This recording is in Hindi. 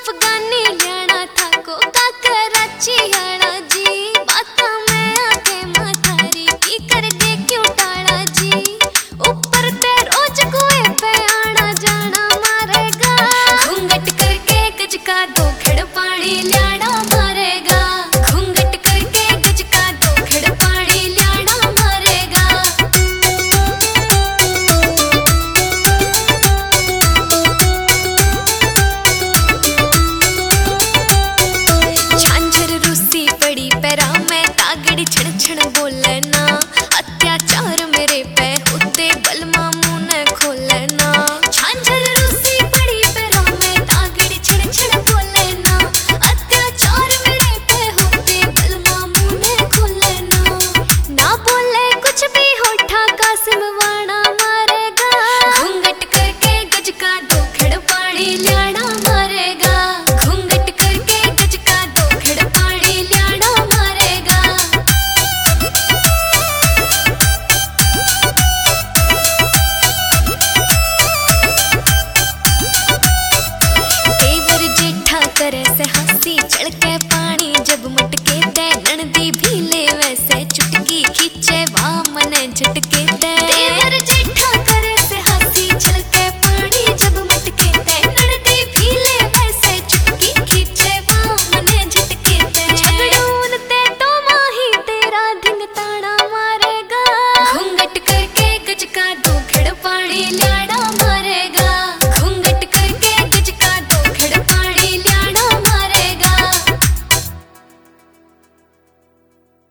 अफगानी ल्याणा था को का कराची आना जी। बाता में आके माथारी की कर दे क्यों टाड़ा जी। ऊपर ते रोज कुएं पे आना जाना मारेगा। घूंघट करके गज का दो खेड़ पानी ल्याणा मारेगा। घूंघट करके गज का दो खेड़ पानी ल्याणा मारेगा। झांझर रूसी पड़ी पैरा में तागड़ी छण छण बोले ना। अत्याचार मेरे पे होते बलमा मुंह न खोले ना। झांझर रूसी पड़ी पैरा में तागड़ी छण छण बोले ना। अत्याचार मेरे पे होते बलमा मुंह न खोले ना। ना बोले कुछ भी होठा कासिम वाणा मारेगा। घूंघट करके गज का दो खेड़ पानी ल्याणा मारेगा। घूंघट करके गज का दो खेड़ पानी ल्याणा मारेगा। देवर जेठा करे से हंसी चढ़ के पानी जब मटके ते। ननदी भी ले वैसे चुटकी खींचे वाह मने झटके ते।